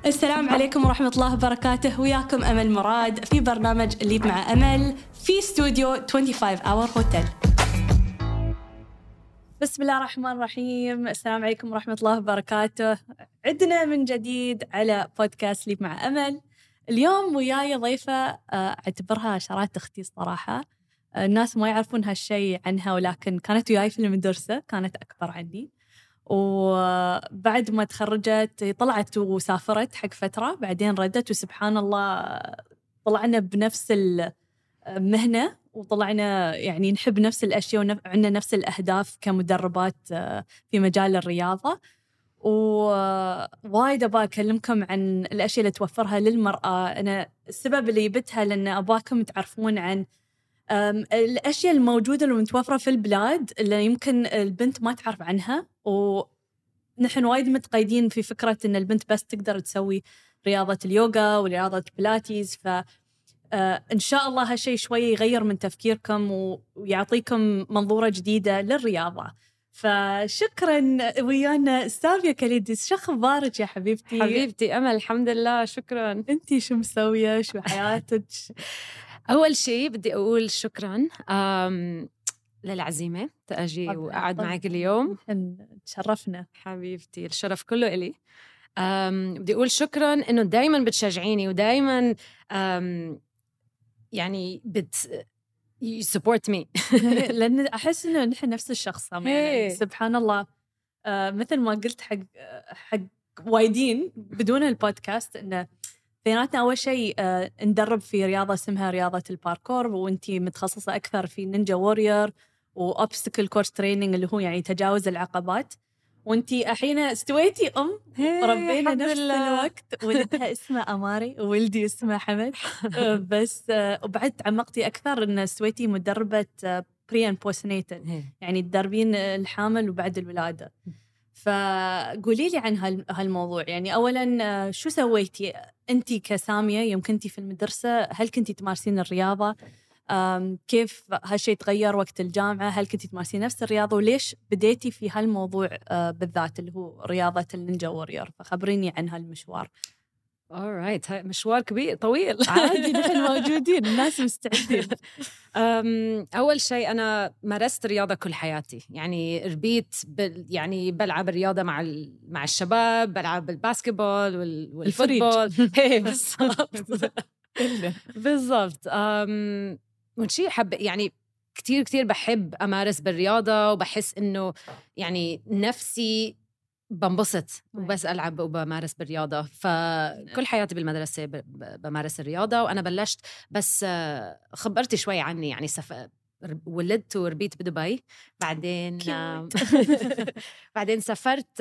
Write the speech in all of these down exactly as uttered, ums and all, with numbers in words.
السلام عليكم ورحمة الله وبركاته. وياكم أمل مراد في برنامج اللي مع أمل في استوديو خمسة وعشرين اور هوتيل. بسم الله الرحمن الرحيم. السلام عليكم ورحمة الله وبركاته. عدنا من جديد على بودكاست اللي مع أمل. اليوم وياي ضيفة أعتبرها شرات أختي صراحة. الناس ما يعرفون هالشي عنها، ولكن كانت وياي في المدرسة، كانت أكبر عني، وبعد ما تخرجت طلعت وسافرت حق فترة، بعدين ردت وسبحان الله طلعنا بنفس المهنة وطلعنا يعني نحب نفس الأشياء وعندنا نفس الأهداف كمدربات في مجال الرياضة. ووايد أبغى أكلمكم عن الأشياء اللي توفرها للمرأة. أنا السبب اللي جبتها لأن أباكم تعرفون عن الأشياء الموجودة المتوفرة في البلاد اللي يمكن البنت ما تعرف عنها. ونحن وايد متقيدين في فكرة إن البنت بس تقدر تسوي رياضة اليوغا ورياضة البلاتيز، فإن شاء الله هالشيء شوية يغير من تفكيركم ويعطيكم منظورة جديدة للرياضة. فشكرا. ويانا سافيا كاليديس، شو أخبارك يا حبيبتي؟ حبيبتي أمل، الحمد لله، شكرا. أنتي شو مسوية؟ شو حياتك؟ أول شيء بدي أقول شكراً للعزيمة تأجي وأقعد معك اليوم. تشرفنا حبيبتي، الشرف كله إلي. بدي أقول شكراً إنه دايماً بتشجعيني ودايماً يعني بت you support me. لأن أحس إنه نحن نفس الشخص يعني سبحان الله. آه مثل ما قلت حق حق وايدين بدون البودكاست إنه بيناتنا أول شيء آه ندرب في رياضة اسمها رياضة الباركور، وأنتي متخصصة أكثر في نينجا وورير وأوبستكل كورس تريننج اللي هو يعني تجاوز العقبات. وأنتي الحين استويتي أم وربينا نفس الوقت. ولدها اسمه أماري وولدي اسمه حمد. آه بس آه وبعد تعمقتي أكثر إن استويتي مدربة آه بري أند بوست نيتال، يعني تدربين الحامل وبعد الولادة. فقولي لي عن هالموضوع. يعني أولاً شو سويتي أنتي كسامية يوم كنتي في المدرسة؟ هل كنتي تمارسين الرياضة؟ كيف هالشيء تغير وقت الجامعة؟ هل كنتي تمارسين نفس الرياضة؟ وليش بديتي في هالموضوع بالذات اللي هو رياضة النينجا وورير؟ فخبريني عن هالمشوار. alright، هاي مشوار كبير طويل. عادي، نحن موجودين، الناس مستعدين. أول شيء أنا مارست رياضة كل حياتي، يعني ربيت بال يعني بلعب رياضة مع ال... مع الشباب، بلعب الباسكتبول وال... والفوتبول. هي بالضبط بالضبط. ونشي حب يعني كتير كتير بحب أمارس بالرياضة، وبحس إنه يعني نفسي بنبسط وبس ألعب وبمارس بالرياضة. فكل حياتي بالمدرسة بمارس الرياضة. وأنا بلشت بس خبرتي شوي عني، يعني سف... ولدت وربيت بدبي، بعدين بعدين سافرت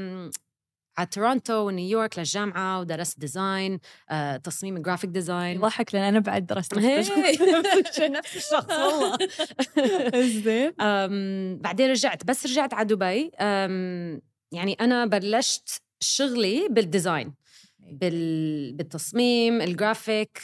على تورونتو ونيويورك للجامعة ودرست ديزاين، آه، تصميم جرافيك ديزاين. يضحك لأن أنا بعد درست نفس الشخص والله. زين. بعدين رجعت، بس رجعت على دبي. يعني أنا بلشت شغلي بالديزاين، بال... بالتصميم الجرافيك،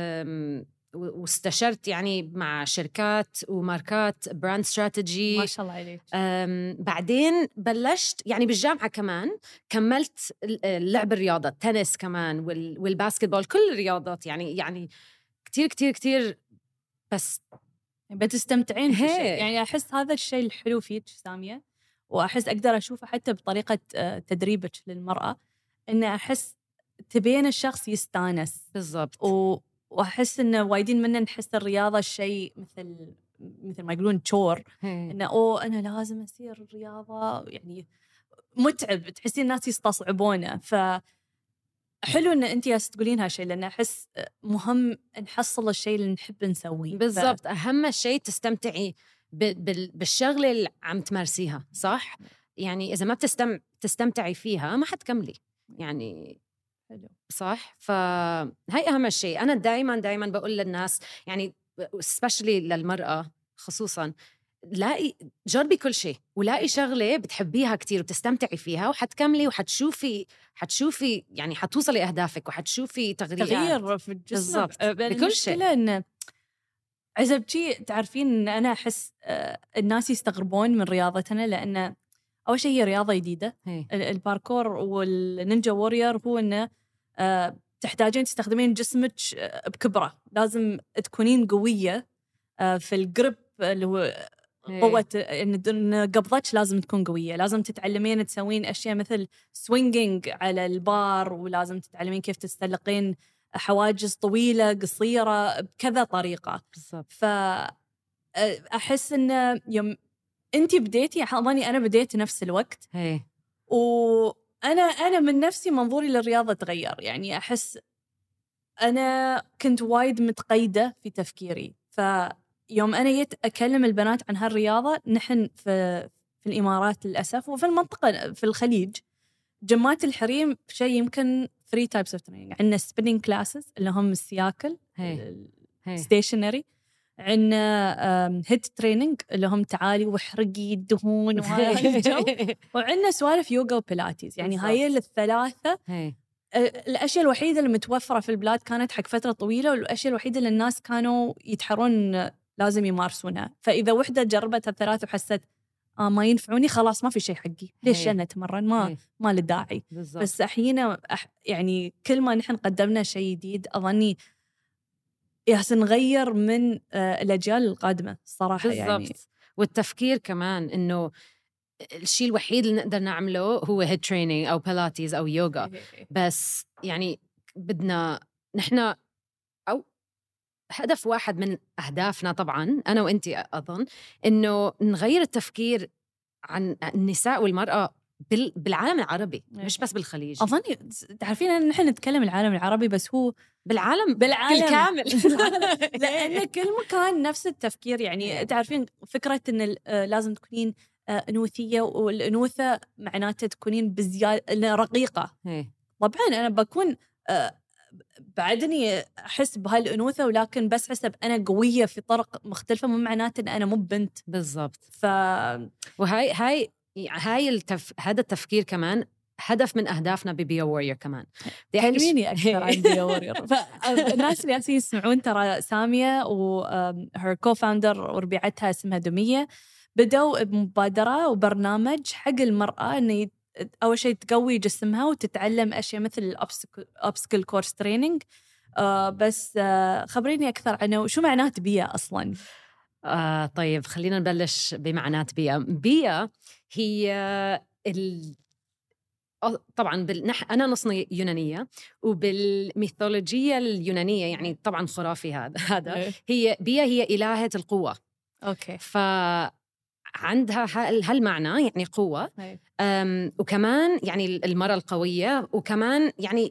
واستشرت يعني مع شركات وماركات براند استراتيجي. ما شاء الله عليك. بعدين بلشت يعني بالجامعة كمان كملت لعب الرياضة، التنس كمان وال... والباسكتبول، كل الرياضات يعني يعني كتير كتير كتير. بس بتستمتعين في الشيء. يعني أحس هذا الشيء الحلو فيك سامية، وأحس أقدر أشوفه حتى بطريقة تدريبك للمرأة، إن أحس تبين الشخص يستانس. بالضبط. و... وأحس إنه وايدين منا نحس الرياضة الشيء مثل مثل ما يقولون تشور، إنه أوه أنا لازم أسير الرياضة، يعني متعب، تحسين الناس يستصعبونه. فحلو إن أنتي ياس تقولين هالشيء، لأن أحس مهم نحصل الشيء اللي نحب نسويه. بالضبط. ف... أهم شيء تستمتعي بالشغلة اللي عم تمارسيها، صح؟ يعني إذا ما بتستم... تستمتعي فيها ما حتكملي، يعني حلو. صح؟ فهي أهم شيء. أنا دايماً دايماً بقول للناس، يعني especially للمرأة خصوصاً، لاقي جربي كل شيء ولاقي شغلة بتحبيها كتير وبتستمتعي فيها، وحتكملي وحتشوفي حتشوفي يعني حتوصلي أهدافك وحتشوفي تغيير تغيير في الجسم. بالضبط. بكل شيء. إن عزبتي تعرفين إن أنا أحس الناس يستغربون من رياضتنا، لأن أول شيء هي رياضة جديدة. الباركور والنينجا وورير هو إنه آه تحتاجين تستخدمين جسمك بكبره، لازم تكونين قويه آه في الجريب اللي هو قوة إن قبضتك لازم تكون قوية، لازم تتعلمين تسوين أشياء مثل سوينجينج على البار، ولازم تتعلمين كيف تستلقين حواجز طويلة قصيرة بكذا طريقة. بالضبط. فأحس إن يوم أنتي بديتي أظني أنا بديت نفس الوقت هي. وأنا أنا من نفسي منظوري للرياضة تغير. يعني أحس أنا كنت وايد متقيدة في تفكيري، ف يوم أنا جيت أكلم البنات عن هالرياضة، نحن في في الإمارات للأسف وفي المنطقة في الخليج جمعات الحريم شيء يمكن three types of training. عندنا spinning classes اللي هم السياكل stationary، عندنا هيد تريننج اللي هم تعالي وحرقي الدهون وهالجو، وعندنا سوالف يوغا وبيلاتيز. يعني هاي الثلاثة الأشياء الوحيدة اللي متوفرة في البلاد كانت حق فترة طويلة، والأشياء الوحيدة اللي الناس كانوا يتحرون لازم يمارسونها. فإذا وحدة جربت الثلاث وحست آه ما ينفعوني، خلاص ما في شيء حقي، ليش أنا أتمرن؟ ما هي. ما له داعي. بس أحيانا أح يعني كل ما نحن قدمنا شيء جديد أظني يحسن نغير من آه الأجيال القادمة الصراحة. بالزبط. يعني والتفكير كمان إنه الشيء الوحيد اللي نقدر نعمله هو هيد ترينينج أو بيلاتيز أو يوغا، بس يعني بدنا نحن أو هدف واحد من أهدافنا طبعاً أنا وإنتي أظن إنه نغير التفكير عن النساء والمرأة بالعالم العربي مش بس بالخليج. أظني تعرفين أن نحن نتكلم العالم العربي بس هو بالعالم بالعالم بالكامل لأن كل مكان نفس التفكير. يعني تعرفين فكرة أن لازم تكونين أنوثية، والأنوثة معناته تكونين بزيادة رقيقة. طبعاً أنا بكون بعدني أحس بهالأنوثة، ولكن بس حسب أنا قوية في طرق مختلفة مو معناته أن أنا مو بنت. بالضبط. ف وهاي هاي هاي التف... هذا التفكير كمان هدف من أهدافنا ببي وورير كمان. كلميني أكثر عن بي وورير. فالناس اللي ياسين يسمعون ترى سامية وهر كو-فاوندر وربيعتها اسمها دمية بدوا بمبادرة وبرنامج حق المرأة إنه أول شيء تقوي جسمها وتتعلم أشياء مثل الأبسكل كورس ترينينج. آه بس آه خبريني أكثر عنه وشو معنات بيا أصلاً؟ آه طيب خلينا نبلش بمعنات بيا. بيا هي ال... طبعاً بالنح... أنا نصني يونانية، وبالميثولوجية اليونانية يعني طبعاً خرافي هذا هذا هي بيا هي إلهة القوة. أوكي. ف عندها هالمعنى يعني قوة، وكمان يعني المرأة القوية، وكمان يعني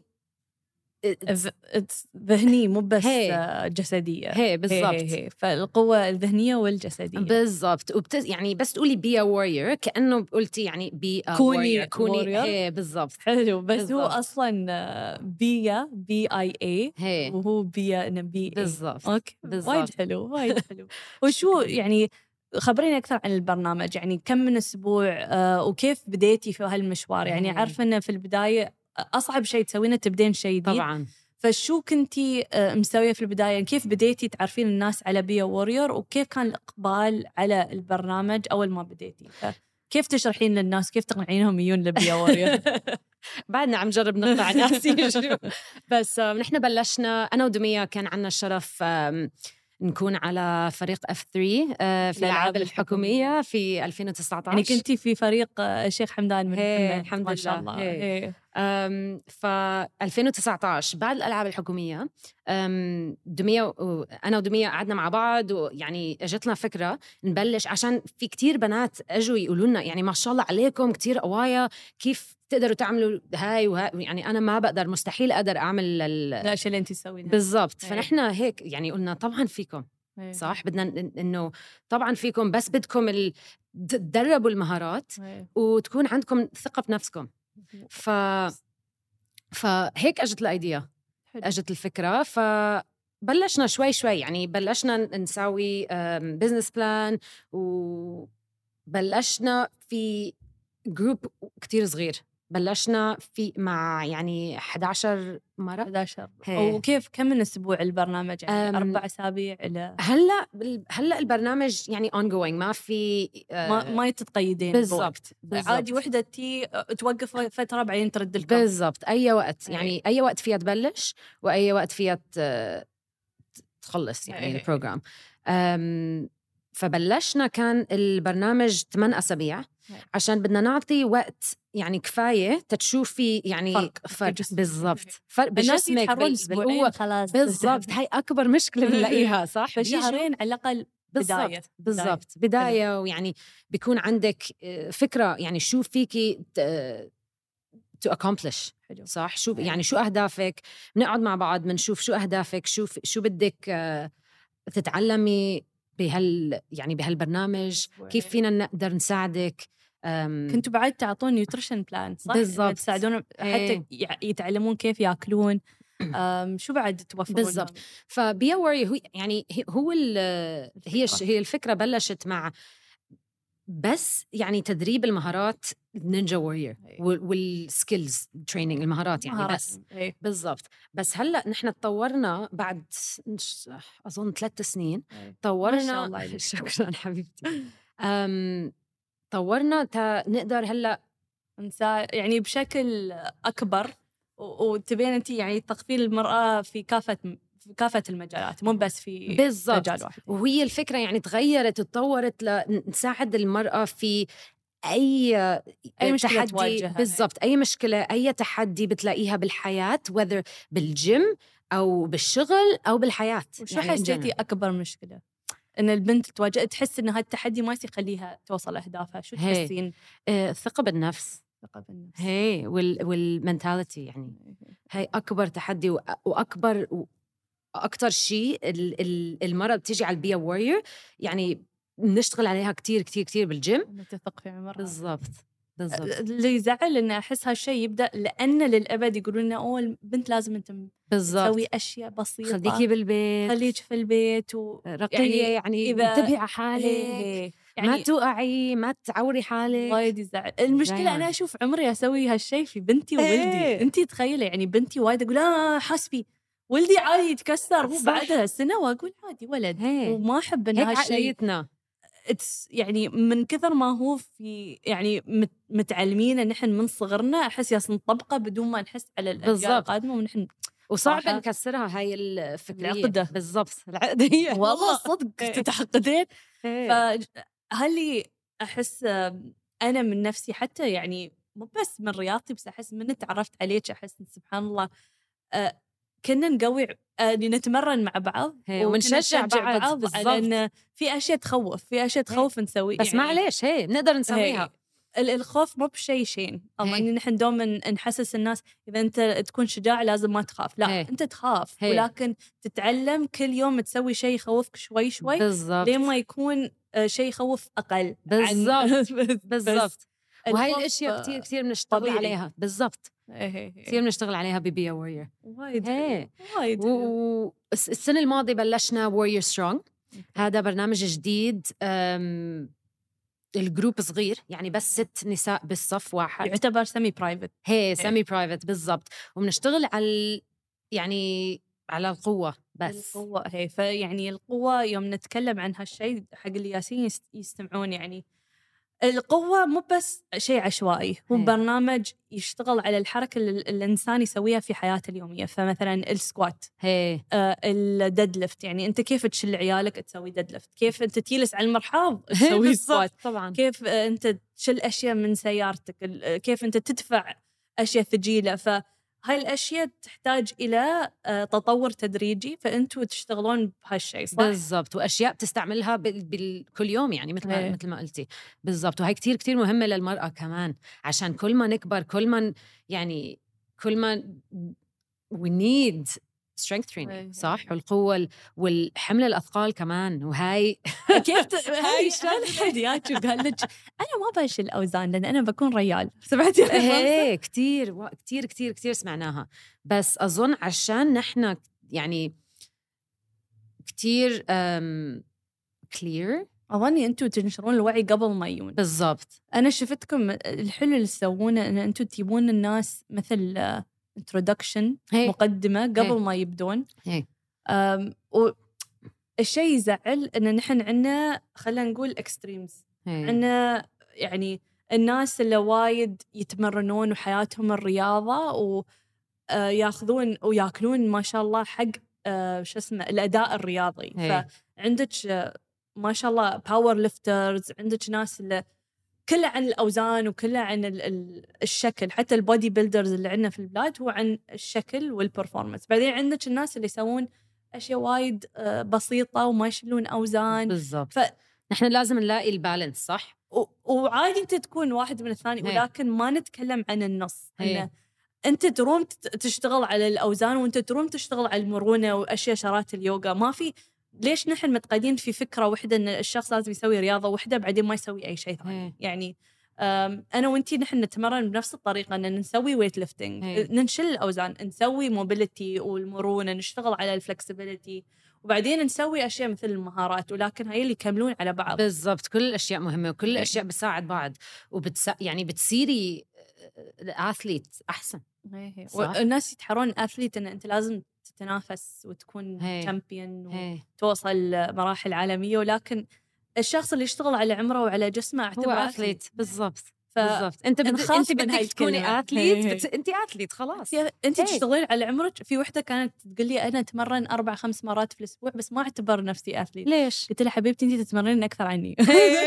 ذهني مو بس هي. جسدية. هي بالضبط. فالقوة الذهنية والجسدية بالضبط. وبت يعني بس تقولي بي وورير كأنه قلتي يعني بي كوني كوني هي بالضبط. حلو. بس بالزبط. هو أصلاً بيا بي آي اي هي. وهو بيا إنه بي بالضبط. أوكي بالزبط. وايد حلو وايد حلو. وشو يعني خبريني أكثر عن البرنامج، يعني كم من أسبوع آه وكيف بديتي في هالمشوار؟ يعني عارفة إنه في البداية أصعب شيء تسوينه تبدين شيء جديد طبعاً. فشو كنتي آه مسوية في البداية؟ يعني كيف بديتي تعرفين الناس على بيا وورير، وكيف كان الإقبال على البرنامج أول ما بديتي؟ كيف تشرحين للناس، كيف تقنعينهم يجون لبيا وورير؟ بعدنا عم جرب نقطع ناس يجوا. بس آه نحن بلشنا أنا ودمية كان عنا الشرف آه نكون على فريق إف ثري في الألعاب الحكومية في ألفين وتسعة عشر. يعني كنتي في فريق الشيخ حمدان من محمد الحمد لله. ما شاء الله. هي. هي. ف ألفين وتسعة عشر بعد الألعاب الحكومية دمية وأنا ودمية قعدنا مع بعض، ويعني أجتنا فكرة نبلش عشان في كتير بنات أجوا يقولوا لنا يعني ما شاء الله عليكم كتير قوايا، كيف تقدروا تعملوا هاي وهاي. يعني أنا ما بقدر، مستحيل أقدر أعمل الأشياء اللي أنتي تسوينها. بالضبط. فنحن هيك يعني قلنا طبعا فيكم. هي. صح. بدنا إنه طبعا فيكم، بس بدكم ال... تدربوا المهارات. هي. وتكون عندكم ثقة بنفسكم. ف فهيك أجت الأيديا، أجت الفكرة. فبلشنا شوي شوي يعني بلشنا نسوي بيزنس بلان، وبلشنا في جروب كتير صغير بلشنا في مع يعني إحدى عشر مرة إحدى عشر. وكيف كم من أسبوع البرنامج يعني أربع أسابيع إلى هلا هلا البرنامج يعني ongoing ما في آه ما ما تتقيدين بالضبط عادي وحدة تي توقف فترة بعدين ترد لكم بالضبط أي وقت يعني أي, أي وقت فيها تبلش وأي وقت فيها تخلص يعني البروجرام. فبلشنا كان البرنامج ثمان أسابيع عشان بدنا نعطي وقت يعني كفاية تتشوفي يعني فرق, فرق بالضبط فرق بجسمك بالقوة خلاص بالضبط. هاي أكبر مشكلة بنلاقيها صح بشهرين على الأقل بداية بالضبط بداية, بداية ويعني بيكون عندك فكرة يعني شو فيكي to accomplish حلو. صح شو يعني شو أهدافك نقعد مع بعض بنشوف شو أهدافك شو شو بدك تتعلمي بهال يعني بهالبرنامج كيف فينا نقدر نساعدك. كنتوا بعد تعطون نيوتريشن بلان صح بالضبط تساعدون حتى يتعلمون كيف ياكلون شو بعد توفرون بالضبط. فبيا ووري هو يعني هو هي هي الفكرة بلشت مع بس يعني تدريب المهارات نينجا وورير والسكيلز تريننج المهارات يعني مهارات. بس هي. بالضبط. بس هلا نحن تطورنا بعد اظن ثلاث سنين هي. طورنا شكرا حبيبتي أم... طورنا تا نقدر هلا نسا يعني بشكل اكبر وتبين انت يعني تقفيل المرأة في كافة في كافة المجالات مو بس في بالزبط. مجال واحد. وهي الفكرة يعني تغيرت تطورت لنساعد المرأة في أي أي مشكلة تحدي تواجهها بالضبط أي مشكلة أي تحدي بتلاقيها بالحياة whether بالجيم أو بالشغل أو بالحياة. وشو يعني حسيتي أكبر مشكلة إن البنت تواجه تحس إن هالتحدي ما يخليها توصل أهدافها شو تحسين؟ الثقة بالنفس الثقة بالنفس هي وال والمنتاليتي يعني هي أكبر تحدي وأكبر و... أكتر شيء المرة بتيجي على البيا وورير يعني بنشتغل عليها كتير كتير كتير بالجيم تثق في عمرها بالضبط بالضبط. اللي يزعل إن أحس هالشيء يبدأ لأن للأبد يقولون لنا أول البنت لازم أنت تسوي أشياء بسيطة خليكي بالبيت خليكي في البيت و... يعني يعني انتبهي على حالك يعني ما توقعي ما تعوري حالك وايد يزعل. المشكلة أنا أشوف عمري أسوي هالشيء في بنتي وولدي أنتي تخيلي يعني بنتي وايد أقول آه حسبي ولدي عادي يتكسر هو بعدها سنة وأقول عادي ولد هي. وما أحب إن هالشيء يعني من كثر ما هو في يعني متعلمين إن نحن من صغرنا أحس ياس نطبقه بدون ما نحس على الأجيال القادمة ونحن وصعب نكسرها هاي الفكرية العقدة بالضبط العقدية والله صدق تتعقدين. فهل أحس أنا من نفسي حتى يعني مو بس من رياضتي بس أحس من تعرفت عليك أحس سبحان الله أه كنا نقوي أه نتمرن مع بعض ونشجع بعض, بعض على إن في أشياء تخوف في أشياء تخوف نسوي بس يعني معليش هي بنقدر نسويها. الخوف مو بشيء شيء الله إن نحن دوما نحسس الناس إذا أنت تكون شجاع لازم ما تخاف لا هي. أنت تخاف هي. ولكن تتعلم كل يوم تسوي شيء يخوفك شوي شوي لين ما يكون شيء يخوف أقل بالضبط بالضبط. وهي الأشياء كتير كتير بنشتغل عليها بالضبط كثير بنشتغل عليها ببيا وورير وايد وايد. والسنة الماضية بلشنا وورير سترونج هذا برنامج جديد الجروب صغير يعني بس ست نساء بالصف واحد يعتبر سمي برايفت هي سمي برايفت بالضبط وبنشتغل على يعني على القوة بس القوة هي فيعني القوة يوم نتكلم عن هالشيء حق الياسين يستمعون يعني القوة مو بس شيء عشوائي هو هي. برنامج يشتغل على الحركة اللي الإنسان يسويها في حياته اليومية فمثلا السكوات هي. آه الديدليفت يعني أنت كيف تشيل عيالك تسوي ديدليفت كيف أنت تجلس على المرحاض تسوي سكوات طبعا كيف آه أنت تشيل أشياء من سيارتك كيف أنت تدفع أشياء ثقيلة ف هاي الأشياء تحتاج إلى تطور تدريجي فأنتوا تشتغلون بهالشيء صح؟ بالضبط وأشياء بتستعملها بكل يوم يعني مثل ما مثل ما قلتي بالضبط وهي كتير كتير مهمة للمرأة كمان عشان كل ما نكبر كل ما يعني كل ما we need strength training صح والقوة والحمل الأثقال كمان وهاي كيف ت... هاي شلون حد قال لك أنا ما بشيل الأوزان لأن أنا بكون ريال سمعتي هي كتير و... كتير كتير كتير سمعناها بس أظن عشان نحن يعني كتير um, clear أظني أنتوا تنشرون الوعي قبل ما يجون. بالضبط. أنا شفتكم الحلو اللي تسوونه إن أنتوا تجيبون الناس مثل introduction هي. مقدمة قبل هي. ما يبدون. هي. والشيء يزعل إن نحن عنا خلينا نقول extremes. عنا يعني الناس اللي وايد يتمرنون وحياتهم الرياضة وياخذون وياكلون ما شاء الله حق شو اسمه الأداء الرياضي. هي. فعندك ما شاء الله باور ليفترز، عندك ناس اللي كلها عن الأوزان وكلها عن ال ال الشكل، حتى البودي بيلدرز اللي عندنا في البلاد هو عن الشكل والبرفورمانس. بعدين عندك الناس اللي يسوون أشياء وايد بسيطة وما يشيلون أوزان. بالضبط. ف... نحن لازم نلاقي البالانس صح. و... وعادي أنت تكون واحد من الثاني، ولكن ما نتكلم عن النص. إنه أنت تروم تشتغل على الأوزان وأنت تروم تشتغل على المرونة وأشياء شرات اليوغا. ما في ليش نحن متقيدين في فكرة واحدة إن الشخص لازم يسوي رياضة واحدة بعدين ما يسوي أي شيء ثاني. يعني أنا وأنتي نحن نتمرن بنفس الطريقة، إن نسوي ويت ليفتنج، ننشل الأوزان، نسوي موبيليتي والمرونة، نشتغل على الفلكسبيليتي، وبعدين نسوي أشياء مثل المهارات، ولكن هاي اللي يكملون على بعض. بالضبط. كل الأشياء مهمة وكل الأشياء بتساعد بعض وبتس يعني بتصيري أثليت أحسن. والناس يتحرون أثليت إن أنت لازم تتنافس وتكون تشامبيون وتوصل مراحل عالمية، ولكن الشخص اللي يشتغل على عمره وعلى جسمه اعتبره أثليت. بالضبط. ف... بالضبط. انت بد... انت بدك تكوني أثليت. بت... انت أثليت خلاص. انت تشتغلين على عمرك. في وحده كانت تقول لي انا اتمرن اربع خمس مرات في الاسبوع بس ما اعتبر نفسي أثليت. ليش؟ قلت لها حبيبتي انت تتمرنين اكثر عني.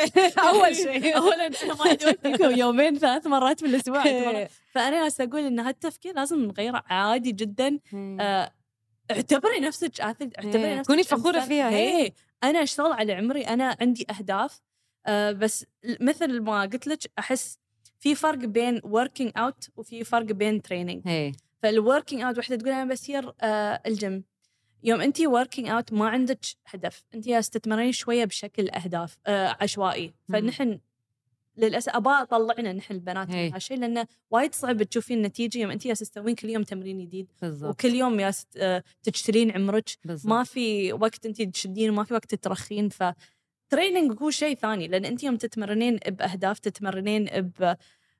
اول شيء اولا انا ما عندي وقت يومين ثلاث مرات في الاسبوع. فانا هسه اقول ان هالتفكير لازم نغيره عادي جدا. آه... اعتبري نفسك أثليت، اعتبري نفسك كوني فخورة فيها. هي أنا أشتغل على عمري، أنا عندي أهداف. أه بس مثل ما قلت لك أحس في فرق بين working out وفي فرق بين training. فالworking out وحدة تقول أنا بسير أه الجيم، يوم أنتي working out ما عندك هدف، أنتي تتمرين شوية بشكل أهداف أه عشوائي. فنحن للأسف أبا طلعنا نحن البنات من هالشيء، لأنه وايد صعب تشوفين النتيجة يوم أنتي تسوين كل يوم تمرين جديد. بالزبط. وكل يوم يا تشترين عمرك. بالزبط. ما في وقت أنتي تشدين وما في وقت تترخين. فتريننج هو شيء ثاني، لأن أنتي يوم تتمرنين بأهداف، تتمرنين ب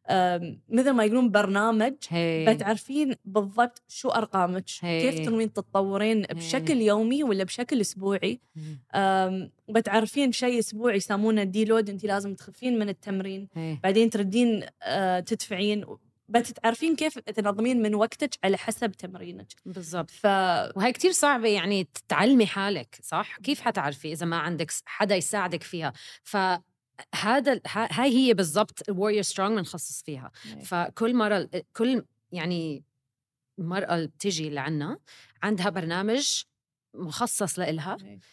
مثل ما يقولون برنامج، بتعرفين بالضبط شو أرقامك، كيف تنوين تتطورين بشكل يومي ولا بشكل أسبوعي. بتعرفين شيء أسبوعي يسمونه دي لود، أنت لازم تخفين من التمرين. هي. بعدين تردين تدفعين، بتعرفين كيف تنظمين من وقتك على حسب تمرينك. بالضبط. ف... وهي كتير صعبة يعني تتعلمي حالك صح. كيف حتعرفي إذا ما عندك حدا يساعدك فيها؟ ف هذا هاي هي بالضبط warrior strong بنخصص فيها. فكل مرة كل يعني المرأة اللي بتيجي لعنا عندها برنامج مخصص لإلها.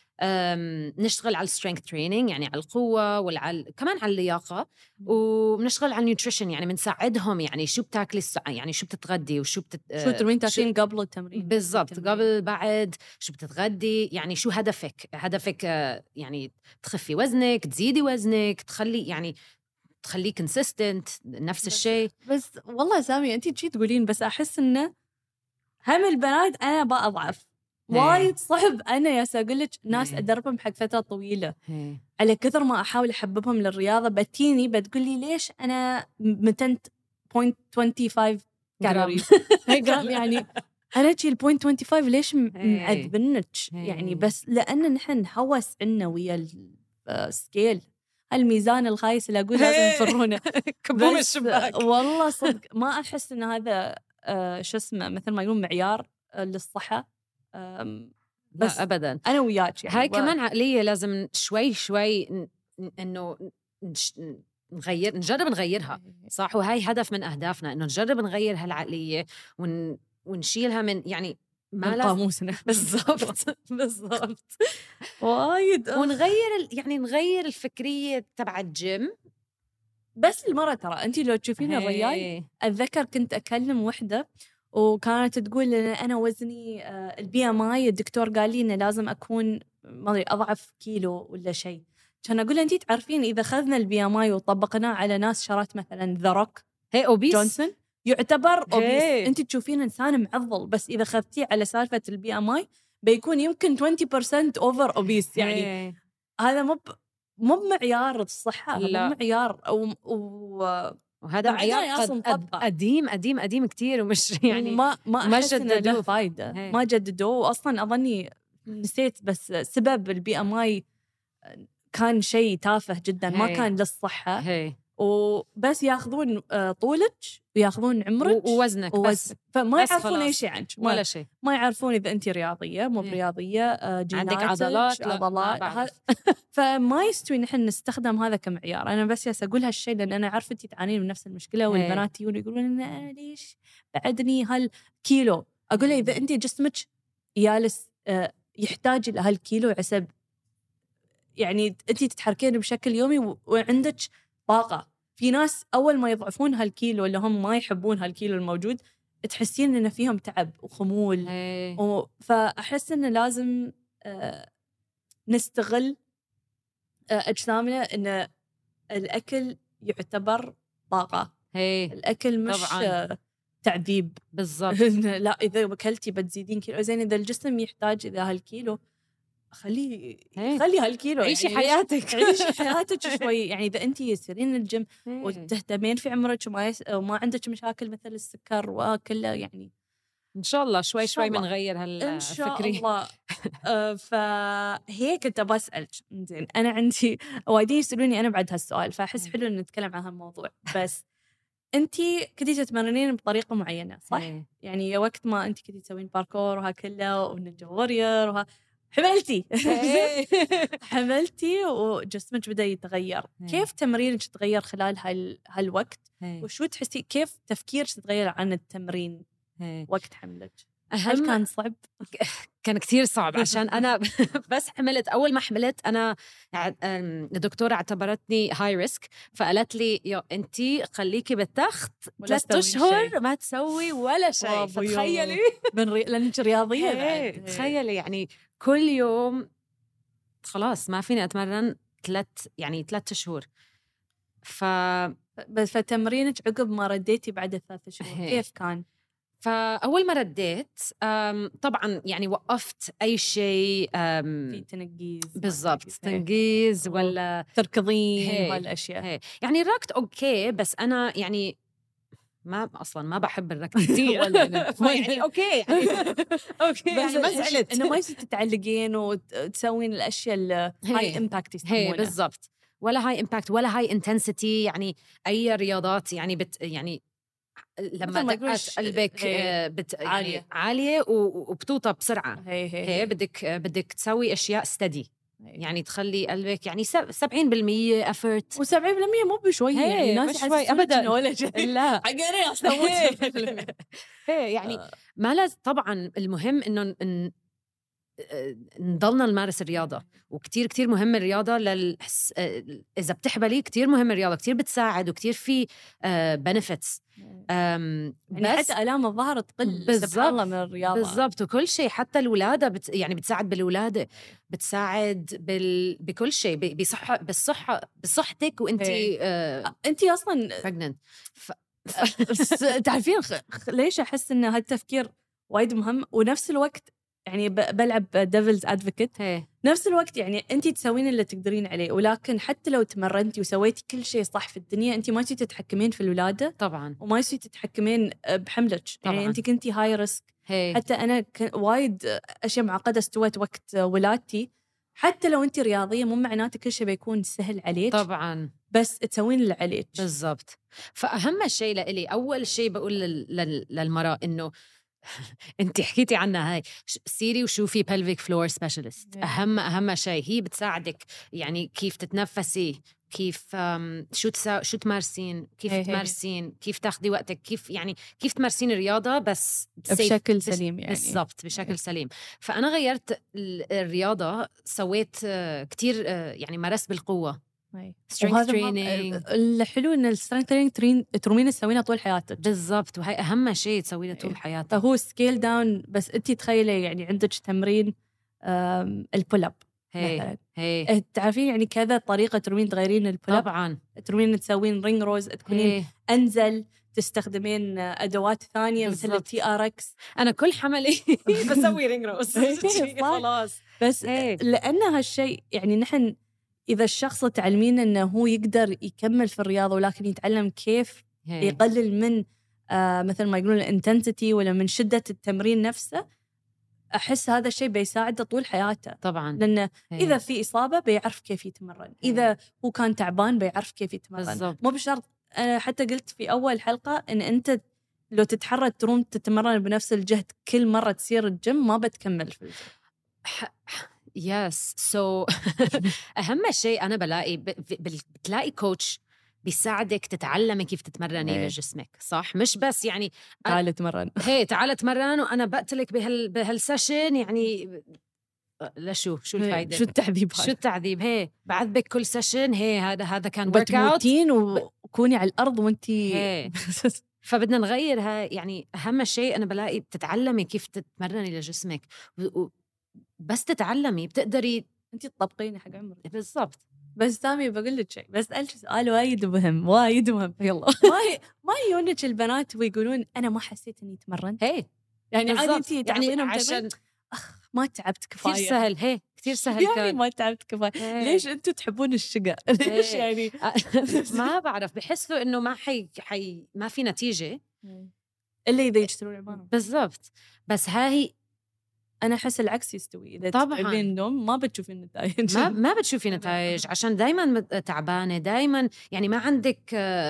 نشتغل على strength training يعني على القوة وعلى كمان على اللياقة، وبنشتغل على nutrition يعني بنساعدهم يعني شو بتاكلي يعني شو بتتغدي وشو بتت... شو تمرين تاكلين قبل التمرين. بالضبط. قبل بعد شو بتتغدي يعني شو هدفك هدفك يعني تخفي وزنك، تزيدي وزنك، تخلي يعني تخليه consistent نفس الشيء. بس والله سامي أنتي شي تقولين، بس أحس إنه هم البنات أنا بأضعف وايد صعب. أنا يا سأقولك ناس أدربهم حق فترة طويلة، هي. على كثر ما أحاول أحببهم للرياضة بتيني بتقولي ليش أنا متنت بوينت خمسة وعشرين كالوري يعني أنا شي البوينت خمسة وعشرين ليش معذبنك يعني؟ بس لأن نحن نهوس عنا ويا السكيل، الميزان الخايس اللي أقول لازم نفرونه كبون الشباك. والله صدق ما أحس إن هذا آه شو اسمه مثل ما يقولون معيار آه للصحة. بس أبداً. أنا وياك يعني هاي كمان عقلية لازم شوي شوي إنه نغير نجرب نغيرها صح. وهاي هدف من أهدافنا إنه نجرب نغير هالعقلية ون ونشيلها من يعني ما قاموسنا. بالضبط. بالضبط. وايد ونغير يعني نغير الفكرية تبع الجيم. بس المرة ترى أنتي لو تشوفين الرجال، أتذكر كنت أكلم وحدة وكانت تقول أنا وزني البي ام اي الدكتور قال لي إنه لازم أكون ما أدري أضعف كيلو ولا شيء. كان أقول أنتي تعرفين إذا خذنا البي ام اي وطبقناه على ناس شرات مثلا ذا روك هي أوبيس جونسون يعتبر أوبيس. أنتي تشوفين إنسان معضل، بس إذا خذتيه على سالفة البي ام اي بيكون يمكن عشرين بالمية أوفر أوبيس يعني. هي. هذا مو مو معيار الصحة، مو معيار أو و... وهذا معيار قد قديم قديم قديم كتير ومش يعني ما ما أحس إنه له فايدة. هي. ما جددوه. وأصلاً أظني نسيت بس سبب البي إم آي كان شيء تافه جداً. هي. ما كان للصحة. هي. وبس ياخذون طولك وياخذون عمرك ووزنك بس, بس فما يعرفون أي شيء عنك ولا شيء. ما يعرفون إذا أنت رياضية مو برياضية، عندك عضلات عضلات فما يستوي نحن نستخدم هذا كمعيار. أنا بس ياس أقول هالشيء لأن أنا عارفة أنت تعانين من نفس المشكلة. والبنات يقولون يقولون أنا ليش بعدني هالكيلو. أقول له إذا أنت جسمك يالس يحتاج إلى هالكيلو حسب يعني أنت تتحركين بشكل يومي وعندك طاقة. في ناس أول ما يضعفون هالكيلو اللي هم ما يحبون هالكيلو الموجود تحسين إن فيهم تعب وخمول و... فأحس إن لازم آه نستغل آه أجسامنا إن الأكل يعتبر طاقة. هي. الأكل مش آه تعذيب بالضبط. لا إذا أكلتي بتزيدين كيلو زين. إذا الجسم يحتاج إذا هالكيلو خلي هي. خلي هالكيلو عيشي يعني حياتك عيشي حياتك شوي. يعني إذا أنتي يسيرين الجيم وتهتمين في عمرك وما, يس... وما عندك مشاكل مثل السكر وكله يعني إن شاء الله شوي شوي بنغير هالفكرة إن شاء الله. آه فهيك كنت بسألك زين. أنا عندي وايدين يسألوني أنا بعد هالسؤال فأحس حلو إن نتكلم عن هالموضوع. بس أنتي كنتي تتمرنين بطريقة معينة صح؟ هي. يعني وقت ما أنتي كنتي تسوين باركور وهكله ونينجا وورير وها حملتي حملتي وجسمك بدأ يتغير. هي. كيف تمرينك تغير خلال هال هالوقت؟ هي. وشو تحسي كيف تفكيرك تغير عن التمرين هي. وقت حملك؟ هل كان صعب؟ كان كتير صعب عشان أنا بس حملت. أول ما حملت أنا الدكتورة اعتبرتني هاي ريسك فقالت لي يا أنتي خليكي بالتخت ثلاثة أشهر ما تسوي ولا شيء. تخيلي من ري... لأنك رياضية تخيلي يعني كل يوم خلاص ما فيني أتمرن ثلاث يعني ثلاثة شهور. ف بس فتمرينك عقب ما رديتي بعد الثلاث شهور كيف كان؟ فأول ما رديت طبعاً يعني وقفت أي شيء في تنقيز بالضبط تنقيز ولا تركضين هالأشياء. يعني ركض أوكي بس أنا يعني ما أصلاً ما بحب الركض كثير يعني أوكي يعني أوكي يعني ما زعلت إنه ما يصير تتعلقين وتسوين الأشياء الهاي إمباكت يسمونها. بالضبط ولا هاي إمباكت ولا هاي إنتنسيتي. يعني أي رياضات يعني بت يعني لما دقات قلبك بت يعني عالية عالية وبتوطى بسرعة. هي هي, هي بدك بدك تسوي أشياء ستدي يعني تخلي قلبك يعني سبعين بالمية أفرت وسبعين بالمية مو بشوي يعني ناس شوي أبدا ولا شيء لا حقيقة أصلا هي يعني ما لازم. طبعا المهم إنه إن نضلنا نمارس الرياضة وكتير كتير مهم الرياضة للحس... إذا بتحبلي كتير مهم الرياضة كتير بتساعد وكتير في benefits يعني حتى آلام الظهر تقل سبحان الله من الرياضة بالضبط. وكل شيء حتى الولادة بت... يعني بتساعد بالولادة بتساعد بال... بكل شيء ب... بصحة بالصحة بصحتك وانتي آه... انتي أصلا pregnant ف... تعرفين خ... ليش أحس إن هالتفكير وايد مهم ونفس الوقت يعني بلعب ديفلز ادفوكيت نفس الوقت يعني انتي تسوين اللي تقدرين عليه ولكن حتى لو تمرنتي وسويتي كل شيء صح في الدنيا انتي ما تي تتحكمين في الولادة طبعا وما تي تتحكمين بحملك. يعني انتي كنتي هاي ريسك. حتى انا ك... وايد اشياء معقدة استوت وقت ولادتي. حتى لو انتي رياضية مو معناته كل شيء بيكون سهل عليك طبعا بس تسوين اللي عليك بالضبط. فأهم شيء لإلي أول شيء بقول لل... لل... للمرأة إنه انت حكيتي عنها هاي سيري وشوفي pelvic floor specialist. اهم اهم شيء هي بتساعدك يعني كيف تتنفسي كيف شو تسا... شو تمارسين كيف هي تمارسين هي. كيف تاخدي وقتك كيف يعني كيف تمارسين الرياضة بس بشكل سليم يعني بالضبط بشكل هي. سليم. فأنا غيرت الرياضة سويت كتير يعني مارست بالقوة strength training. الحلو ان السترينث تريننج ترومين تسوينها طول حياتك بالضبط وهي اهم شيء تسوينها طول حياتك. فهو سكيل داون بس انت تخيلي يعني عندك تمرين البول اب مثلا هي. تعرفين يعني كذا طريقه ترومين تغيرين البول اب طبعا ترومين تسوين رينج روز تكونين انزل تستخدمين ادوات ثانيه بالزبط. مثل التي ار اكس. انا كل حملي بسوي رينج روز خلاص بس لان هالشيء يعني نحن إذا الشخص تعلمين أنه هو يقدر يكمل في الرياضة ولكن يتعلم كيف هي. يقلل من آه مثل ما يقولون الانتنسيتي ولا من شدة التمرين نفسه، أحس هذا الشيء بيساعده طول حياته طبعا. لأنه هي. إذا في إصابة بيعرف كيف يتمرن، هي. إذا هو كان تعبان بيعرف كيف يتمرن بالزبط. مو بشرط. أنا حتى قلت في أول حلقة إن أنت لو تتحرك تروم تتمرن بنفس الجهد كل مرة تصير الجيم ما بتكمل في الجيم. يس سو أهم شيء أنا بلاقي بتلاقي كوتش بيساعدك تتعلمي كيف تتمرني ايه. لجسمك صح، مش بس يعني تعال اتمرن هي تعال اتمرن وانا بقتلك بهال بهالسيشن يعني لشو شو الفايده، شو التعذيب شو التعذيب هي بعذبك كل سيشن هي هذا هذا كان ورك اوت بتموتين وكوني على الارض وانتي فبدنا نغير هاي. يعني اهم شيء انا بلاقي بتتعلمي كيف تتمرني لجسمك و... بس تتعلمي بتقدري انتي تطبقيني حق عمرك بالضبط. بس سامي بقول لك شيء، بس أسألك سؤال وايد مهم وايد مهم يلا ما هي ما يجونك البنات ويقولون أنا ما حسيت إني تمرنت هي يعني عادي أنتي يعني عشان أخ ما تعبت كفاية كثير سهل هي كثير سهل يعني كان. ما تعبت كفاية هي. ليش أنتوا تحبون الشقة ليش يعني ما بعرف بحسوا إنه ما حي حي ما في نتيجة إلا إذا يشترون عبارة بالضبط. بس هاي أنا أحس العكس يستوي إذا طبعاً تتعبين النوم ما بتشوفي النتائج ما ما بتشوفي نتائج عشان دايماً تعبانة دايماً يعني ما عندك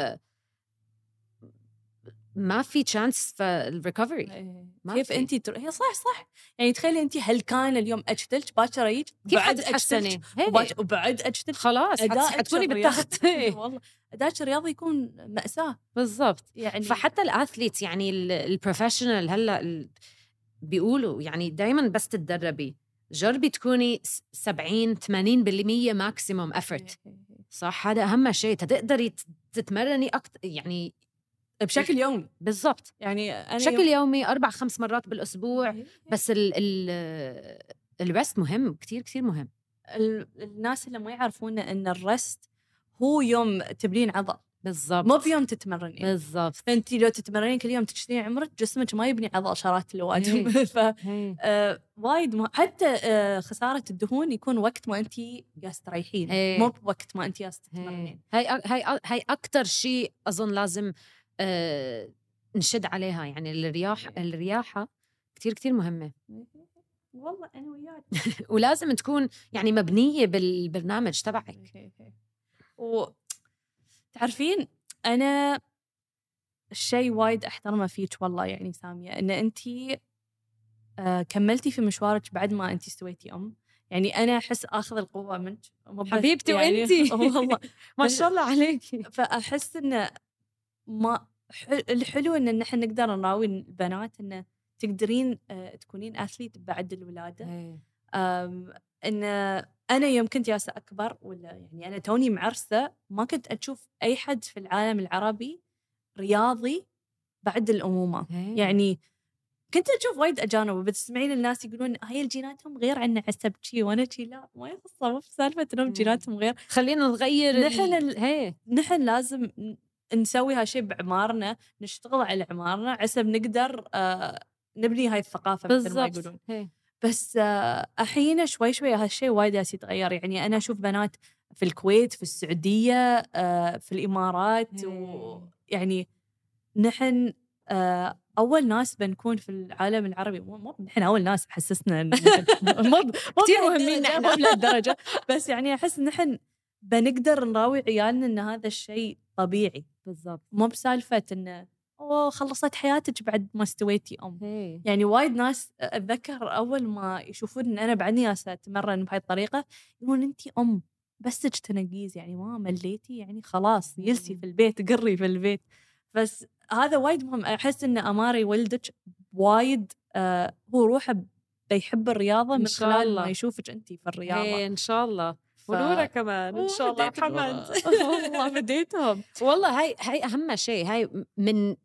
ما في تشانس في الريكفري. كيف أنتي تر... هي صح صح يعني تخيلي أنتي هل كان اليوم أجتلك باكر يجي كيف حتتحسني وباك... وبعد أجتلك خلاص حتكوني بالتخت والله أداء الرياضي يكون مأساة بالضبط يعني. فحتى الأثليت يعني البروفيشنال هلا ال... بيقولوا يعني دايماً بس تتدربي جربي تكوني سبعين ثمانين بالمية ماكسيموم أفرت صح. هذا أهم شيء تقدري تتمرني أكتر يعني بشكل يومي بالضبط يعني أنا بشكل يوم... يومي أربع خمس مرات بالأسبوع. بس ال ال الرست مهم كتير كتير مهم. ال... الناس اللي ما يعرفون أن الرست هو يوم تبنين عضل بالضبط مو بيوم تتمرنين بالضبط. فأنتي لو تتمرنين كل يوم تشترين عمرك جسمك ما يبني عضل شرات الوادم ف آه وايد م... حتى آه خسارة الدهون يكون وقت ما أنتي جالسة تريحين مو بوقت ما أنتي جالسة تتمرنين. هاي هاي هاي أكتر شيء أظن لازم آه نشد عليها يعني الرياح الرياحة كتير كتير مهمة والله أنا وياك ولازم تكون يعني مبنية بالبرنامج تبعك. وتعرفين أنا الشيء وايد أحترمه فيك والله يعني سامية إن أنتي آه كملتي في مشوارك بعد ما أنتي استويتي أم. يعني أنا أحس أخذ القوة منك حبيبتي يعني وأنتي والله ما شاء الله عليكي. فأحس إن ما الحلو إن نحن نقدر نراوي البنات إن تقدرين آه تكونين أثليت بعد الولادة. إن أنا يوم كنت جالسة أكبر ولا يعني أنا توني معرسة ما كنت أشوف أي حد في العالم العربي رياضي بعد الأمومة. هي. يعني كنت أشوف وايد أجانب وبتسمعين الناس يقولون هاي الجيناتهم غير عنا عسب شي وأنا شي لا ما يخصه مو سالفة إنهم جيناتهم غير. خلينا نغير نحن ال... هي. نحن لازم نسوي هالشيء بعمارنا نشتغل على عمارنا عسب نقدر آه نبني هاي الثقافة مثل ما يقولون. هي. بس آه أحيانا شوي شوي هالشيء وايد ياس يتغير. يعني أنا أشوف بنات في الكويت في السعودية آه في الإمارات ويعني نحن آه أول ناس بنكون في العالم العربي مو نحن أول ناس حسسنا مو كتير مهمين نحن مو بهالدرجة بس يعني أحس نحن بنقدر نراوي عيالنا إن هذا الشيء طبيعي. بالضبط مو بسالفة إنه أوه خلصت حياتك بعد ما استويتي أم. هي. يعني وايد ناس أتذكر أول ما يشوفون إن أنا بعدني جالسة أتمرن بهاي الطريقة يقولون أنتي أم بس تنقيز يعني ما مليتي يعني خلاص يلسي في البيت قري في البيت. بس هذا وايد مهم. أحس إن أماري ولدك وايد آه هو روحه بيحب الرياضة من خلال ما يشوفك أنتي في الرياضة. هي إن شاء الله ف... ونورة كمان إن شاء الله محمد والله بديتهم والله. هاي هاي أهم شيء. هاي من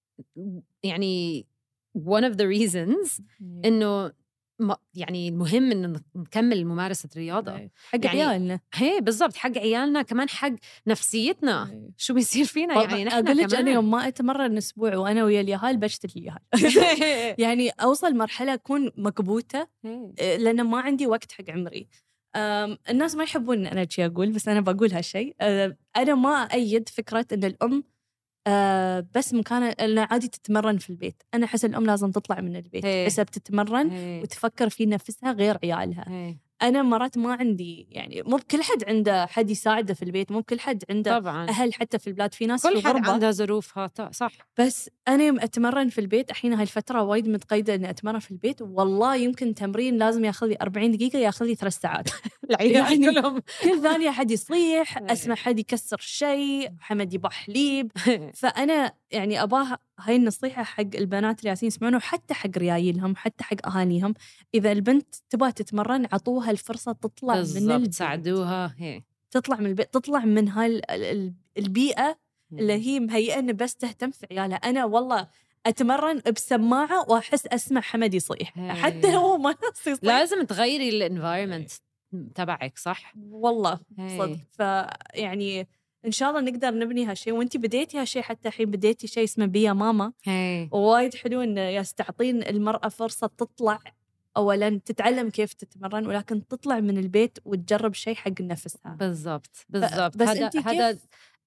يعني one of the reasons إنه يعني المهم إنه نكمل ممارسة الرياضة حق يعني عيالنا. هي بالضبط حق عيالنا كمان حق نفسيتنا. هي. شو بيصير فينا يعني نحن أقول لك أنا يوم ما أتمرن أسبوع وأنا ويا اليهال بشتل اليهال يعني أوصل مرحلة أكون مكبوتة لأن ما عندي وقت حق عمري. الناس ما يحبون أنا شي أقول، بس أنا بقول هالشيء. أنا ما أيد فكرة أن الأم أه بس مكانها أنها عادي تتمرن في البيت. أنا أحس الأم لازم تطلع من البيت حسب تتمرن هي. وتفكر في نفسها غير عيالها هي. أنا مرات ما عندي يعني مو بكل حد عنده حد يساعده في البيت، مو بكل حد عنده طبعاً. أهل حتى في البلاد، في ناس كل في حد عندها ظروفها صح. بس أنا يوم أتمرن في البيت الحين هاي الفترة وايد متقيدة إني أتمرن في البيت، والله يمكن تمرين لازم ياخذ لي أربعين دقيقة ياخذ لي ثلاث ساعات. يعني كلهم كل ثانية حد يصيح، أسمع حد يكسر شيء، حمد يبح حليب. فأنا يعني أباها هاي النصيحة حق البنات اللي ياسين يسمعونه، وحتى حق ريايلهم، حتى حق أهانيهم. إذا البنت تبغى تتمرن عطوها الفرصة تطلع من البيت، ساعدوها هي. تطلع من البيت، تطلع من هاي البيئة اللي هي مهيئة إنه بس تهتم في عيالها. أنا والله أتمرن بسماعة وأحس أسمع حمد يصيح حتى هو ما يصيح. لازم تغيري الانفايرمنت تبعك صح والله صدق. فيعني إن شاء الله نقدر نبني هالشيء، وأنتي بديتي هالشيء، حتى الحين بديتي شيء اسمه بيا ماما، ووايد حلو إنه يستعطين المرأة فرصة تطلع أولاً تتعلم كيف تتمرن، ولكن تطلع من البيت وتجرب شيء حق نفسها. بالضبط بالضبط. بس هذا هذا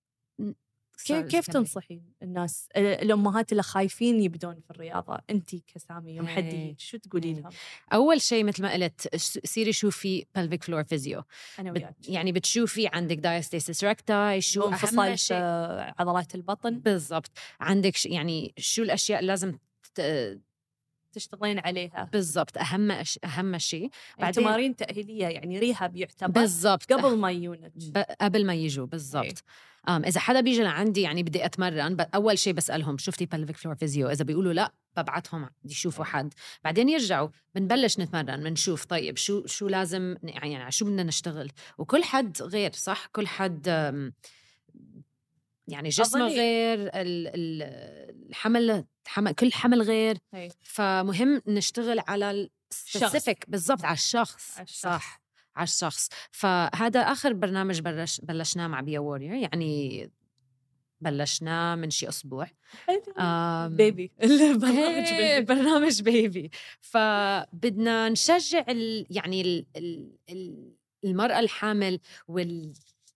كيف كيف تنصحين الناس الأمهات اللي خايفين يبدون في الرياضة؟ أنتي كسامي يوم حد شو تقولي لهم؟ أول شيء مثل ما قلت سيري شوفي pelvic floor physio. أنا وياك. يعني بتشوفي عندك diastasis recti، شو أهم شيء عضلات البطن بالضبط، عندك يعني شو الأشياء لازم تشتغلين عليها بالضبط. أهم أش... أهم شيء يعني تمارين تأهيلية، يعني ريهاب يعتبر بالضبط قبل ما يجون ب... قبل ما يجوا بالضبط. أم إذا حدا بيجي لعندي يعني بدي أتمرن، ب... أول شيء بسألهم شفتي pelvic floor physio؟ إذا بيقولوا لا ببعتهم يشوفوا حد، بعدين يرجعوا بنبلش نتمرن، بنشوف طيب شو شو لازم يعني شو بدنا نشتغل. وكل حد غير صح، كل حد أم... يعني جسمه غير، الحمل حمل كل حمل غير هي. فمهم نشتغل على السبيسيفيك بالضبط على الشخص. الشخص صح على الشخص. فهذا آخر برنامج بلش بلشناه مع بيا وورير، يعني بلشناه من شي أسبوع. بيبي البرنامج بيبي برنامج بيبي. فبدنا نشجع ال يعني ال ال المرأة الحامل وال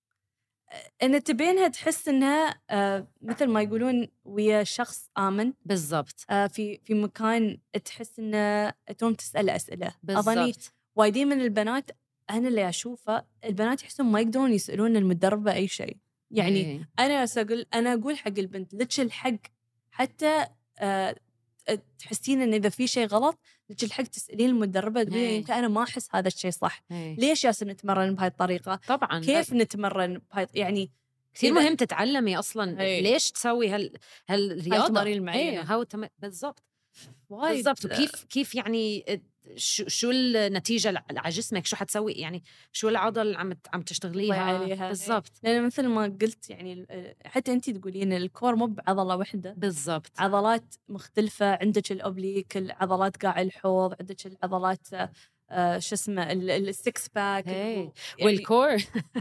إن تبينها تحس إنها آه مثل ما يقولون ويا شخص آمن بالضبط. آه في في مكان تحس إنه تقوم تسأل أسئلة. أظني وايدين من البنات أنا اللي أشوفه البنات يحسون ما يقدرون يسألون المدربة أي شيء. يعني هي. أنا أقول أنا أقول حق البنت لتش الحق حتى آه تحسين إن إذا في شيء غلط لتش الحق تسألين المدربة تقولين يمكن أنا ما أحس هذا الشيء صح. هي. ليش ياسم نتمرن بهاي الطريقة؟ طبعا كيف نتمرن بهاي يعني كثير مهم تتعلمي أصلا هي. ليش تسوي هال هالرياضة التمارين المعينة هاو تم... بالضبط بالضبط. وكيف كيف يعني شو شو النتيجة على جسمك، شو حتسوي يعني شو العضل اللي عم عم تشتغليها بالضبط. لأن مثل ما قلت يعني حتى أنتي تقولين الكور مو بعضلة واحدة بالضبط، عضلات مختلفة. عندك الأوبليك، العضلات قاع الحوض، عندك العضلات آه شو اسمه السكس باك يعني والكور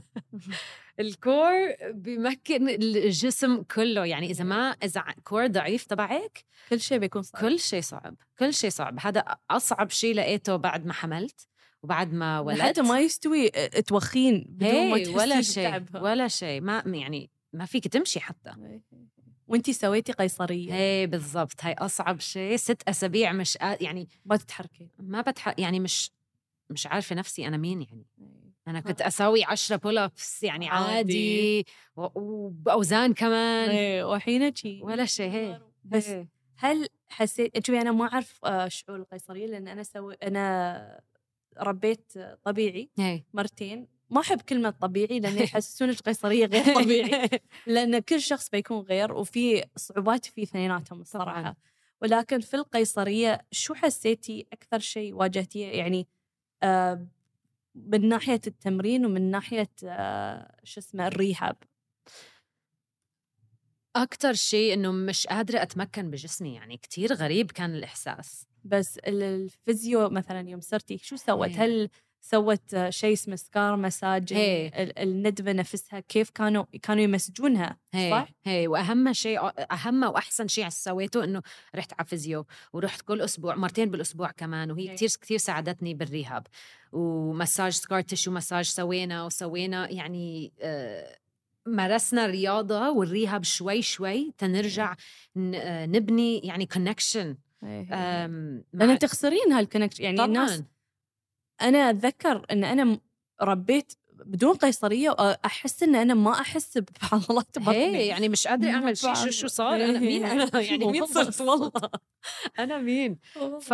الكور بيمكن الجسم كله. يعني إذا ما إذا كور ضعيف تبعك كل شيء بيكون صعب. كل شيء صعب كل شيء صعب. هذا أصعب شيء لقيته بعد ما حملت وبعد ما ولدت. حتى ما يستوي توخين بدون ما تحسي ولا شيء ولا شيء ما يعني ما فيك تمشي حتى. وانتي سويتي قيصرية. هي بالضبط، هاي أصعب شيء. ست أسابيع مش يعني ما تتحركي ما بتحرك يعني مش مش عارفة نفسي أنا مين. يعني أنا كنت أسوي عشرة بول أبس يعني عادي, عادي. وبأوزان كمان ايه وحين شيء ولا شيء. هي بس هي. هل حسيت شوي أنا ما أعرف شعور القيصرية لأن أنا سوي أنا ربيت طبيعي هي. مرتين. ما أحب كلمة طبيعي لأن يحسسون القيصرية غير طبيعي لأن كل شخص بيكون غير وفي صعوبات في اثنيناتهم الصراحة طبعاً. ولكن في القيصرية شو حسيتي أكثر شيء واجهتيه يعني آه من ناحية التمرين ومن ناحية آه شو اسمه الريهاب؟ أكتر شيء إنه مش قادرة أتمكن بجسمي. يعني كتير غريب كان الإحساس. بس الفيزيو مثلا يوم صرتي شو سوت؟ هل سوت شيء اسمه سكار مساج، الندبة نفسها كيف كانوا كانوا يمسجونها صح؟ هي وأهم شيء أهم وأحسن شيء سويته إنه رحت على فيزيو ورحت كل أسبوع مرتين بالأسبوع كمان، وهي كتير كتير ساعدتني بالريهاب، ومساج سكار تيشو مساج سوينا وسوينا يعني آه مارسنا رياضة والريهاب شوي شوي تنرجع نبني يعني كونكشن. لأن تخسرين هالكونكشن يعني طبعاً. الناس أنا أتذكر أن أنا ربيت بدون قيصرية وأحس أن أنا ما أحس بعضلات بطني، يعني مش قادرة أعمل شيء. شو شو صار أنا مين أنا يعني مين صرت والله أنا مين. ف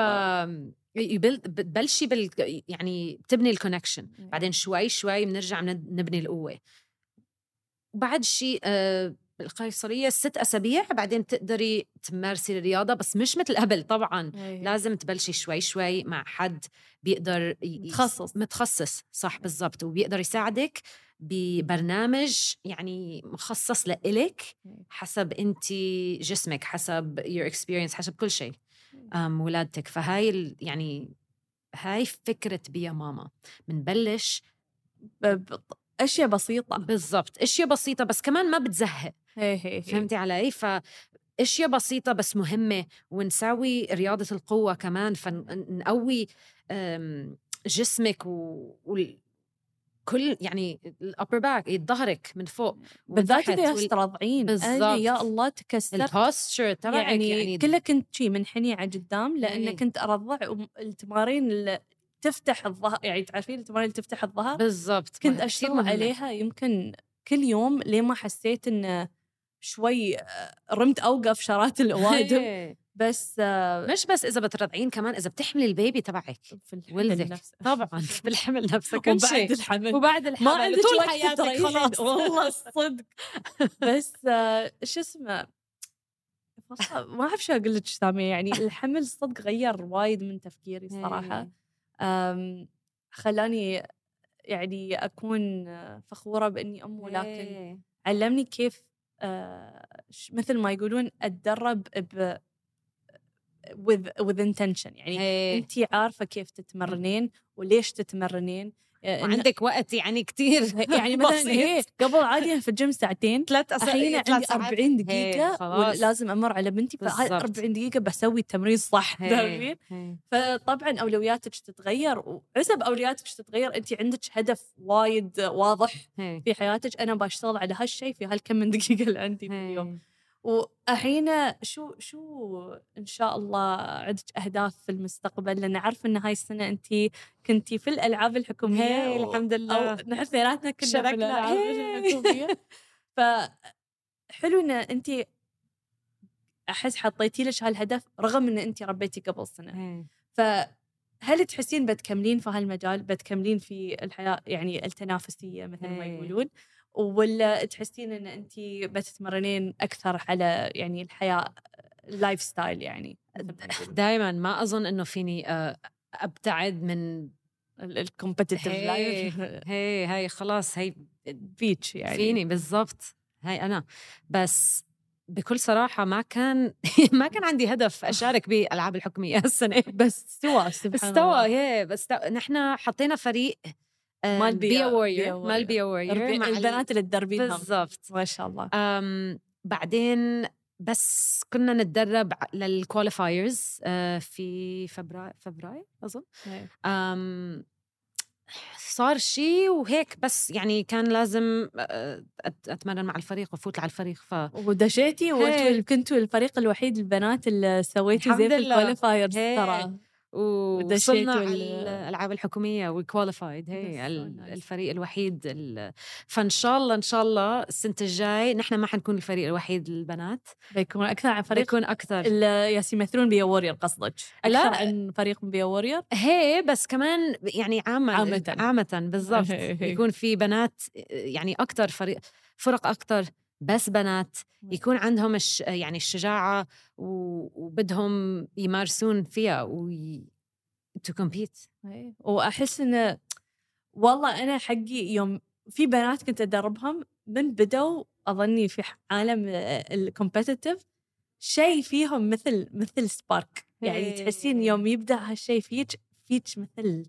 بتبلشي بال يعني تبني الكونكشن، بعدين شوي شوي بنرجع نبني القوة. وبعد شيء آه بالقيصرية ست أسابيع بعدين تقدري تمارسي الرياضة، بس مش مثل قبل طبعاً. أيه. لازم تبلشي شوي شوي مع حد بيقدر متخصص متخصص صح بالضبط، وبيقدر يساعدك ببرنامج يعني مخصص لإلك حسب أنتي جسمك، حسب your experience، حسب كل شيء ولادتك. فهاي يعني هاي فكرة بيا ماما. منبلش أشياء بسيطة بالضبط، أشياء بسيطة بس كمان ما بتزهق. هي هي فهمتي علي؟ فأشياء بسيطة بس مهمة، ونساوي رياضة القوة كمان، فنقوي جسمك وكل يعني الأبر باك ظهرك من فوق بالذات إذا استرضعين بالضبط. يا الله تكسرت البوستشر تبعك يعني, يعني كله كنت شي منحني على قدام لأن كنت أرضع التمارين اللي تفتح الظهر، يعني تعرفين التمارين اللي تفتح الظهر بالضبط، كنت أشتغل عليها يمكن كل يوم لين ما حسيت إن شوي رمت أوقف شرات الأوادم. بس مش بس إذا بترضعين، كمان إذا بتحملي البيبي تبعك في ولدك طبعا بالحمل نفسه كل شيء وبعد الحمل وبعد الحمل ما عندك طول حياتك خلاص والله الصدق. بس شو اسمه ما أعرف شو أقول لك سامية، يعني الحمل صدق غير وايد من تفكيري صراحة. خلاني يعني أكون فخورة بإني أم، ولكن علمني كيف مثل ما يقولون أتدرب ب with with intention، يعني هي. أنتي عارفة كيف تتمرنين وليش تتمرنين، وعندك وقت يعني كتير يعني مثلا هي قبل عادي في الجيم ساعتين ثلاث أسابيع عندي أربعين دقيقة ولازم أمر على بنتي، فهاي أربعين دقيقة بسوي التمرين صح تعرفين. فطبعا أولوياتك تتغير، وحسب أولوياتك تتغير أنتي عندك هدف وايد واضح هي. في حياتك، أنا بشتغل على هالشيء في هالكم من دقيقة اللي عندي في اليوم. وأحين شو شو إن شاء الله عندك أهداف في المستقبل؟ لأن عارف إن هاي السنة أنتي كنتي في الألعاب الحكومية و... الحمد لله نحن ثلاثنا كنا في الألعاب الحكومية. فحلو إن أنتي أحس حطيتي لك هالهدف رغم إن أنتي ربيتي قبل سنة. هي. فهل تحسين بتكملين في هالمجال، بتكملين في الحياة يعني التنافسية مثل ما يقولون، ولا تحسين ان انتي بتتمرنين اكثر على يعني الحياه اللايف ستايل؟ يعني دائما ما اظن انه فيني ابتعد من الكومبتيتيف لايف. هي هي خلاص هي بيتش يعني فيني بالضبط. هاي انا بس بكل صراحه ما كان ما كان عندي هدف اشارك بالالعاب الحكوميه السنه، بس استوى استوى هي بس نحن حطينا فريق مال بيا وورير مال بيا وورير مع البنات اللي تدربينهم بالضبط ما شاء الله. أم بعدين بس كنا نتدرب للكواليفايرز في فبراير فبراير أظن. أم صار شيء وهيك، بس يعني كان لازم أتمرن مع الفريق وفوت على الفريق ف ودشيتي وكنتوا الفريق الوحيد البنات اللي سويتوا زي في الكواليفايرز ترى، ووصلنا على الألعاب الحكومية والكواليفايد. هي الفريق الوحيد ال... فإن شاء الله إن شاء الله السنة الجاي نحن ما حنكون الفريق الوحيد البنات، بيكون أكثر عن فريق بيكون أكثر يمثلون بيا وورير قصدك أكثر عن فريق بيا وورير. هي بس كمان يعني عامة عامة, عامة بالضبط يكون في بنات يعني أكثر فريق فرق أكثر بس بنات يكون عندهم الش... يعني الشجاعة و... وبدهم يمارسون فيها و to compete. وأحس إنه والله أنا حقي يوم في بنات كنت أدربهم من بدوا أظني في عالم الكومبيتيتيف شيء فيهم مثل مثل سبارك، يعني تحسين يوم يبدأ هالشيء فيك فيك مثل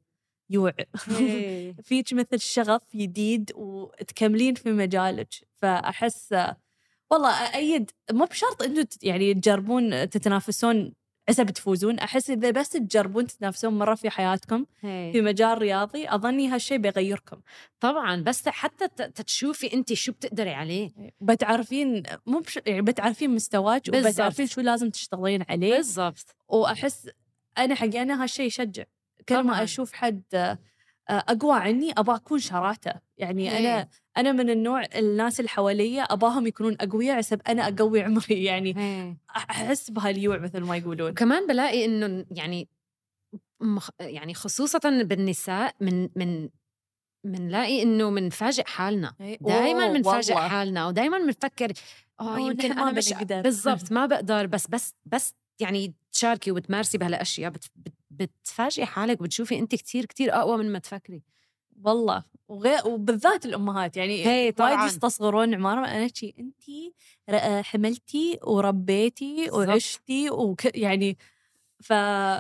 يوع فيك مثل شغف جديد وتكملين في مجالك. فأحس والله أيد مو بشرط أنتوا يعني تجربون تتنافسون عسى تفوزون. أحس إذا بس تجربون تتنافسون مرة في حياتكم هي. في مجال رياضي أظني هالشي بيغيركم طبعا، بس حتى تشوفي أنت شو بتقدري عليه، بتعرفين مو بش... يعني بتعرفين مستواك وبتعرفين شو لازم تشتغلين عليه بالضبط. وأحس أنا حقي أنا هالشي يشجع. كل ما أشوف حد أقوى عني أبغى أكون شراته. يعني هي. أنا أنا من النوع الناس اللي حواليا أباهم يكونون أقوياء عسب أنا أقوي عمري. يعني هي. أحس بهاليوع مثل ما يقولون. وكمان بلاقي إنه يعني مخ... يعني خصوصاً بالنساء من من منلاقي إنه منفاجئ حالنا دايماً منفاجئ حالنا ودايماً منفكر آه يمكن أنا مش بالضبط ما بقدر بس بس بس يعني تشاركي وتمارسي بهالأشياء بت... بت... بتفاجئي حالك وبتشوفي أنت كتير كتير أقوى من ما تفكري. والله وغير وبالذات الأمهات يعني وايد يستصغرون عمارة. أنا شي أنتي حملتي وربيتي وعشتي وك يعني ف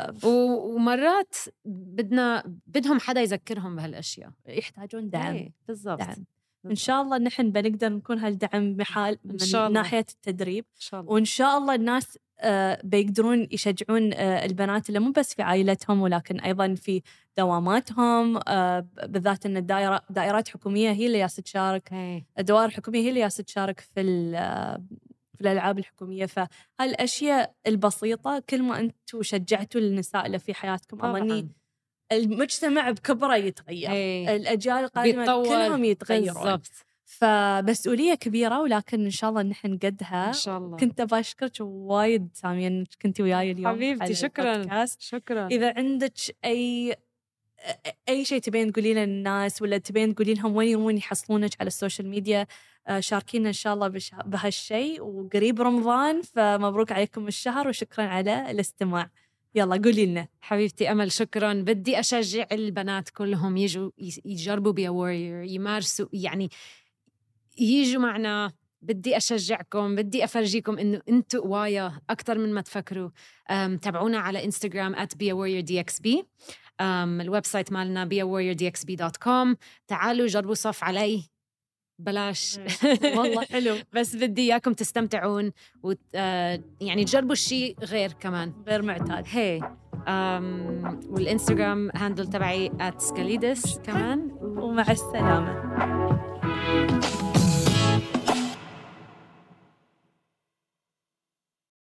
ومرات بدنا بدهم حدا يذكرهم بهالأشياء، يحتاجون دعم. بالضبط. دعم. إن شاء الله نحن بنقدر نكون هالدعم بحال من ناحية التدريب إن شاء الله. وإن شاء الله الناس آه بيقدرون يشجعون آه البنات اللي مو بس في عائلتهم ولكن أيضا في دواماتهم آه بالذات إن الدائرة دائرات حكومية هي اللي ياس تشارك. الدوائر الحكومية هي اللي ياس تشارك في في الألعاب الحكومية. فهالأشياء البسيطة كل ما أنتوا شجعتوا النساء اللي في حياتكم أظني المجتمع بكبره يتغير. هي. الأجيال القادمة كلهم يتغيرون. بالضبط. فمسؤولية كبيرة ولكن إن شاء الله نحن قدها. إن شاء الله. كنت بشكرك وايد سامي إنك كنتي وياي اليوم حبيبتي. شكرا شكرا. إذا عندك أي أي شيء تبين تقولين للناس ولا تبين تقولين لهم وين يروون يحصلونك على السوشيال ميديا شاركينا إن شاء الله بش... بهالشيء. وقريب رمضان فمبروك عليكم الشهر وشكرا على الاستماع. يلا قولي لنا. حبيبتي أمل شكرا. بدي أشجع البنات كلهم يجوا يجربوا بيا وورير يمارسوا يعني يجوا معنا. بدي أشجعكم بدي أفرجيكم إنه أنتوا قوايا أكتر من ما تفكروا. تابعونا على إنستغرام at be a warrior d x b. الويب سايت مالنا be a warrior d x b dot com. تعالوا جربوا صف علي بلاش والله حلو. بس بدي إياكم تستمتعون وت... آه يعني تجربوا الشيء غير كمان غير معتاد. هي أم... والإنستغرام هاندل تبعي at scalidis كمان. ومع السلامة.